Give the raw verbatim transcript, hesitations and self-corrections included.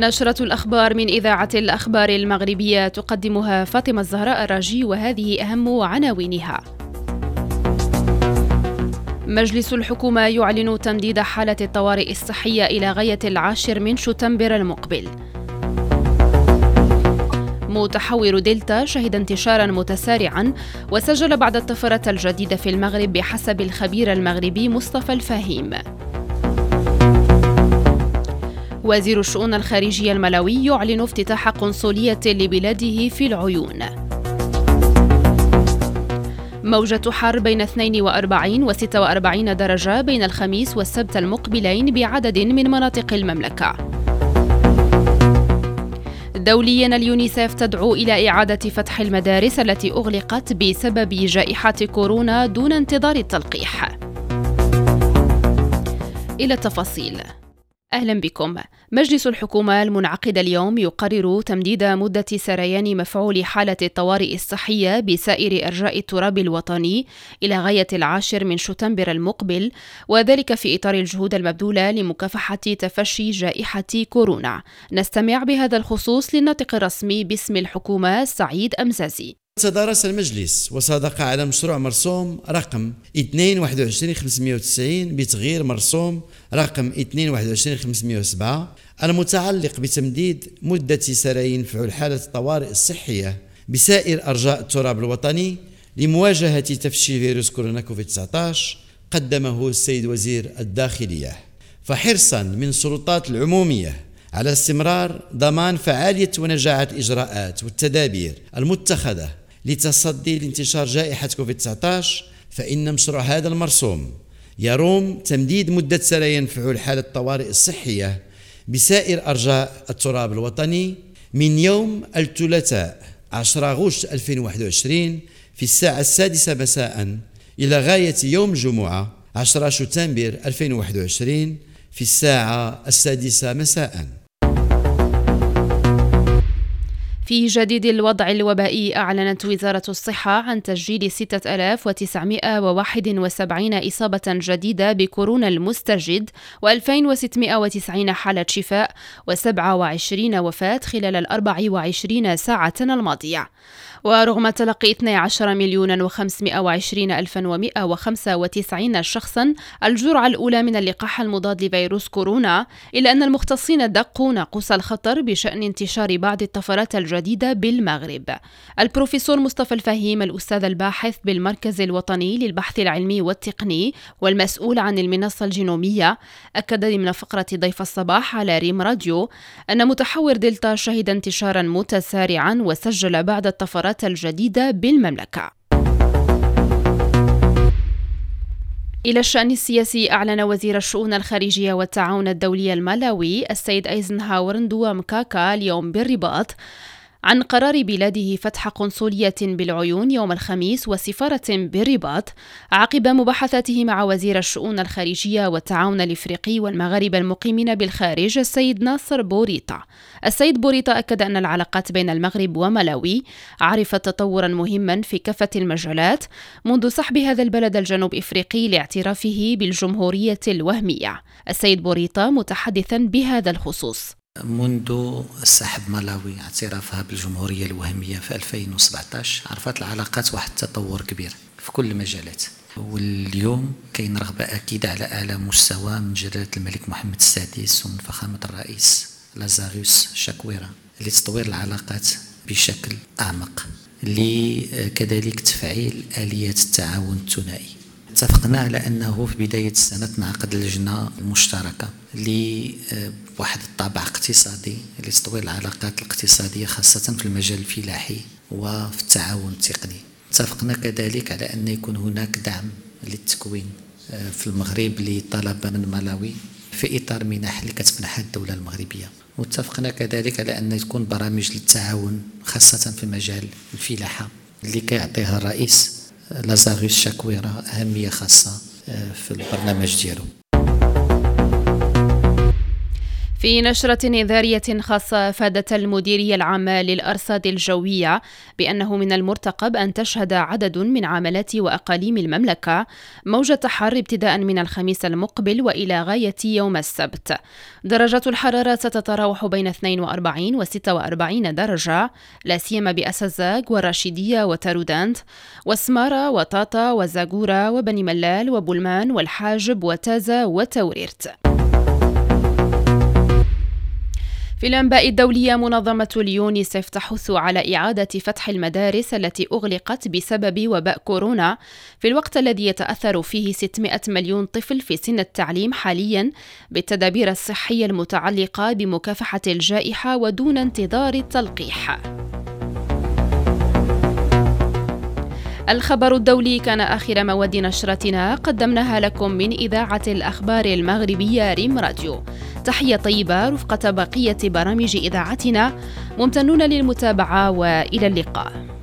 نشرة الأخبار من إذاعة الأخبار المغربية تقدمها فاطمة الزهراء الراجي، وهذه أهم عناوينها. مجلس الحكومة يعلن تمديد حالة الطوارئ الصحية إلى غاية العاشر من شتنبر المقبل. متحور دلتا شهد انتشارا متسارعا وسجل بعد الطفرة الجديدة في المغرب بحسب الخبير المغربي مصطفى الفهيم. وزير الشؤون الخارجية الملاوي يعلن افتتاح قنصلية لبلاده في العيون. موجة حر بين اثنين وأربعين وستة وأربعين درجة بين الخميس والسبت المقبلين بعدد من مناطق المملكة. دوليا، اليونيسف تدعو إلى إعادة فتح المدارس التي أغلقت بسبب جائحة كورونا دون انتظار التلقيح. إلى التفاصيل. أهلا بكم. مجلس الحكومة المنعقد اليوم يقرر تمديد مدة سريان مفعول حالة الطوارئ الصحية بسائر أرجاء التراب الوطني إلى غاية العاشر من شتنبر المقبل، وذلك في إطار الجهود المبذولة لمكافحة تفشي جائحة كورونا. نستمع بهذا الخصوص للناطق الرسمي باسم الحكومة سعيد أمزازي. تدارس المجلس وصادق على مشروع مرسوم رقم اثنين واحد وعشرين خمسمائة وتسعين بتغيير مرسوم رقم اثنين واحد وعشرين خمسمائة وسبعة المتعلق بتمديد مدة سريان مفعول حالة الطوارئ الصحية بسائر أرجاء التراب الوطني لمواجهة تفشي فيروس كورونا كوفيد تسعة عشر، قدمه السيد وزير الداخلية. فحرصا من السلطات العمومية على استمرار ضمان فعالية ونجاعة الإجراءات والتدابير المتخذة لتصدي لانتشار جائحة كوفيد تسعة عشر، فإن مشروع هذا المرسوم يروم تمديد مدة سريان مفعول حالة الطوارئ الصحية بسائر أرجاء التراب الوطني من يوم الثلاثاء عشرة غشت ألفين وواحد وعشرين في الساعة السادسة مساء إلى غاية يوم الجمعة عشرة شتنبر ألفين وواحد وعشرين في الساعة السادسة مساء. في جديد الوضع الوبائي، أعلنت وزارة الصحة عن تسجيل ستة آلاف وتسعمائة وواحد وسبعين إصابة جديدة بكورونا المستجد وألفين وستمائة وتسعين حالة شفاء وسبعة وعشرين وفاة خلال الأربع وعشرين ساعة الماضية. ورغم تلقي اثني عشر مليون وخمسمائة وعشرين ألفا ومائة وخمسة وتسعين شخصا الجرعة الأولى من اللقاح المضاد لفيروس كورونا، إلا أن المختصين دقوا ناقوس الخطر بشأن انتشار بعض الطفرات الجديدة بالمغرب. البروفيسور مصطفى الفهيم، الأستاذ الباحث بالمركز الوطني للبحث العلمي والتقني والمسؤول عن المنصة الجينومية، أكد ضمن فقرة ضيف الصباح على ريم راديو أن متحور دلتا شهد انتشارا متسارعا وسجل بعض الطفرات الجديدة بالمملكة. إلى الشأن السياسي، أعلن وزير الشؤون الخارجية والتعاون الدولي المالاوي السيد أيزنهاور ندوا مكاكا اليوم بالرباط عن قرار بلاده فتح قنصلية بالعيون يوم الخميس وسفارة بالرباط عقب مباحثاته مع وزير الشؤون الخارجية والتعاون الإفريقي والمغاربة المقيمين بالخارج السيد ناصر بوريطة. السيد بوريطة أكد أن العلاقات بين المغرب وملاوي عرفت تطورا مهما في كافة المجالات منذ سحب هذا البلد الجنوب إفريقي لاعترافه بالجمهورية الوهمية. السيد بوريطة متحدثا بهذا الخصوص: منذ سحب ملاوي اعترافها بالجمهورية الوهمية في ألفين وسبعة عشر عرفت العلاقات واحد التطور كبير في كل المجالات، واليوم كاين رغبة أكيدة على أعلى مستوى من جلالة الملك محمد السادس ومن فخامة الرئيس لازاروس شاكويرا لتطوير العلاقات بشكل أعمق، لكذلك تفعيل آليات التعاون الثنائي. اتفقنا على أنه في بداية السنة تنعقد اللجنة المشتركة لواحد الطابع اقتصادي لتطوير العلاقات الاقتصادية خاصة في المجال الفلاحي وفي التعاون التقني. اتفقنا كذلك على أن يكون هناك دعم للتكوين في المغرب لطلبة من ملاوي في إطار منح اللي كتمنحها الدولة المغربية. واتفقنا كذلك على أن تكون برامج للتعاون خاصة في مجال الفلاحة اللي كيعطيها الرئيس لازاروس شاكويرا أهمية خاصة في البرنامج ديالو. في نشرة إنذارية خاصة أفادت المديرية العامة للأرصاد الجوية بأنه من المرتقب أن تشهد عدد من عملات وأقاليم المملكة موجة حر ابتداء من الخميس المقبل وإلى غاية يوم السبت. درجة الحرارة ستتراوح بين اثنين وأربعين و ستة وأربعين درجة، لا سيما بأسزاق والرشيدية وتارودانت وسمارة وطاطا وزاغورة وبني ملال وبولمان والحاجب وتازة وتوريرت. في الأنباء الدولية، منظمة اليونيسف تحث على إعادة فتح المدارس التي أغلقت بسبب وباء كورونا في الوقت الذي يتأثر فيه ستمائة مليون طفل في سن التعليم حاليا بالتدابير الصحية المتعلقة بمكافحة الجائحة ودون انتظار التلقيح. الخبر الدولي كان آخر مواد نشرتنا قدمناها لكم من إذاعة الأخبار المغربية ريم راديو. تحية طيبة رفقة بقية برامج إذاعتنا، ممتنون للمتابعة وإلى اللقاء.